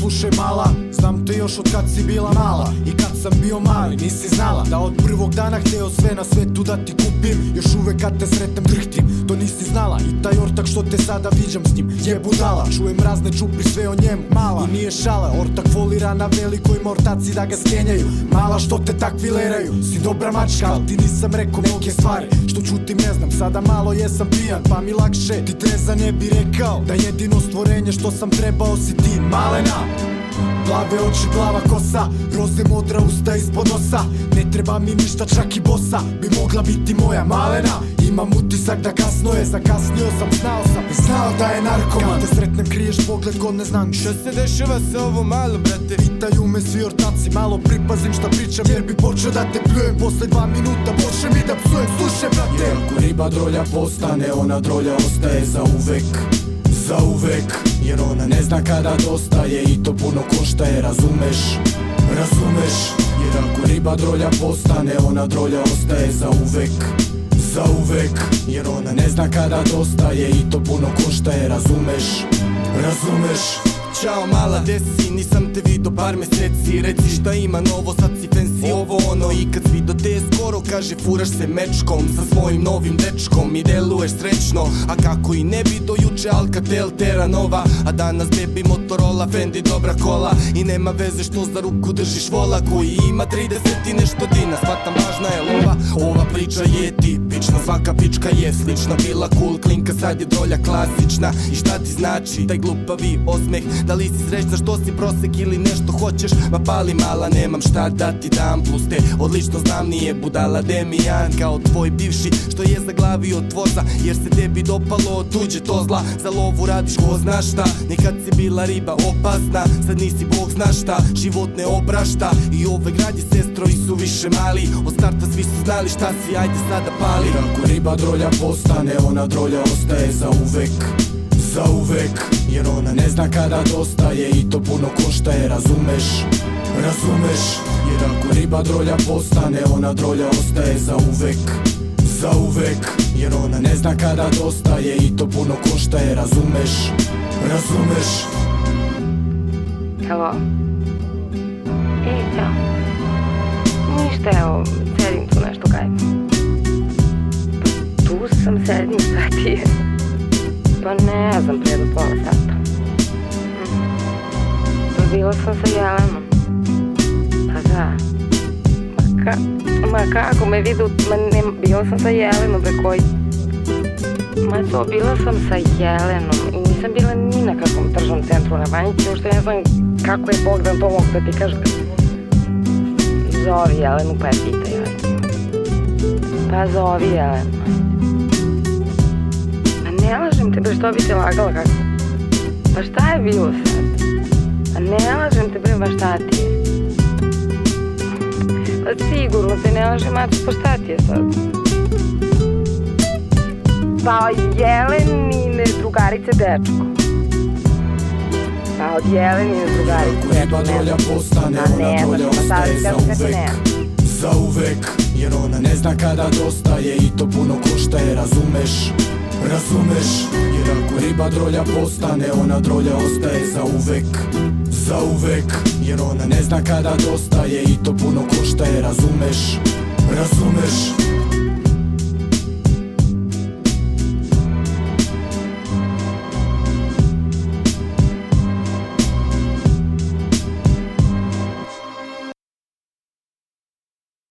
slušaj mala, znam te još od kad si bila mala. I kad sam bio mali nisi znala da od prvog dana hteo sve na svetu da ti kupim. Još uvek kad te sretnem drhtim, to nisi znala. I taj ortak što te sada viđam s njim je budala. Čujem razne čupri sve o njemu, mala, i nije šala. Ortak folira na velikoj mortaci da ga skenjaju. Mala, što te tak fileraju, si dobra mačka, al ti nisam rekao mnoge stvari što čutim ne znam. Sada malo jesam pijan pa mi lakše, ti treza ne bi rekao da jedino stvorenje što sam trebao si ti, malena. Plave oči, plava kosa, roze modra usta ispod nosa. Ne treba mi ništa, čak i bosa bi mogla biti moja malena. Imam utisak da kasno je, zakasnio sam, znao da je narkoman. Kad te sretnem kriješ pogled ko ne znam šta se dešava sa ovom malom, brate. Pitaju me svi ortaci, malo pripazim šta pričam jer bi počeo da te pljujem. Posle 2 minuta počnem i da psujem, slušaj brate. Jer ako riba drolja postane, ona drolja ostaje za uvek. Za uvek, jer ona ne zna kada dostaje i to puno koštaje, razumeš? Razumeš? Jer ako riba drolja postane, ona drolja ostaje za uvek. Za uvek, jer ona ne zna kada dostaje i to puno koštaje, razumeš? Razumeš? Ćao mala, gde si, nisam te vidio par meseci. Reci šta ima novo, sad si fancy, ovo ono. I kad vidio te skoro, kaže furaš se mečkom sa svojim novim dečkom i deluješ srećno. A kako i ne bi do juče Alcatel Terra Nova, a danas baby Motorola, Fendi dobra kola. I nema veze što za ruku držiš vola koji ima 30 i nešto dina. Shvatam, važna je lova, ova priča je tipična. Svaka pička je slična, bila cool klinka, sad je drolja klasična. I šta ti znači taj glupavi osmeh? Da li si srećna što si prosek ili nešto hoćeš? Ma pali mala, nemam šta da ti dam. Plus te odlično znam, nije budala Demijan kao tvoj bivši što je zaglavio tvoza. Jer se tebi dopalo tuđe to zla. Za lovu radiš ko zna šta. Nekad si bila riba opasna, sad nisi bog zna šta. Život ne oprašta i ove grad je sestro i su više mali. Od starta svi su znali šta si, ajde sada pali. Jer ako riba drolja postane, ona drolja ostaje za uvek. Za uvek, jer ona ne zna kada dostaje i to puno koštaje, razumeš? Razumeš? Jer ako riba drolja postane, ona drolja ostaje za uvek. Za uvek, jer ona ne zna kada dostaje i to puno koštaje, razumeš? Razumeš? Halo? Ćao. Ništa, evo, sedim tu nešto kaj. Tu sam, sedim, šta ti je? Pa ne znam, prije do pola sata. Pa bila sam sa Jelenom. Pa da. Ma kako me vidu, bila sam sa Jelenom, bre koji. Ma to, bila sam sa Jelenom i nisam bila ni na kakvom tržnom centru na Banjici, uopšte ne znam kako je Bogdan to mogu da ti kaže. Zovi Jelenu pa je pitaj. Pa zovi Jelenu. Ne lažem te bre, što bi te lagala kako? Pa šta je bilo sad? Pa ne lažem te bre, pa šta ti je? Pa sigurno te ne lažem, mačo, pa šta ti je sad? Pa Jelenine drugarice dečko. Pa od Jelenine drugarice dečko. Ako riba drolja postane, ona drolja ostaje za uvek. Za uvek, jer ona ne zna kada dostaje i to puno koštaje, razumeš? Razumeš? Jer ako riba drolja postane, ona drolja ostaje za uvek. Za uvek, jer ona ne zna kada dostaje i to puno koštaje, razumeš? Razumeš?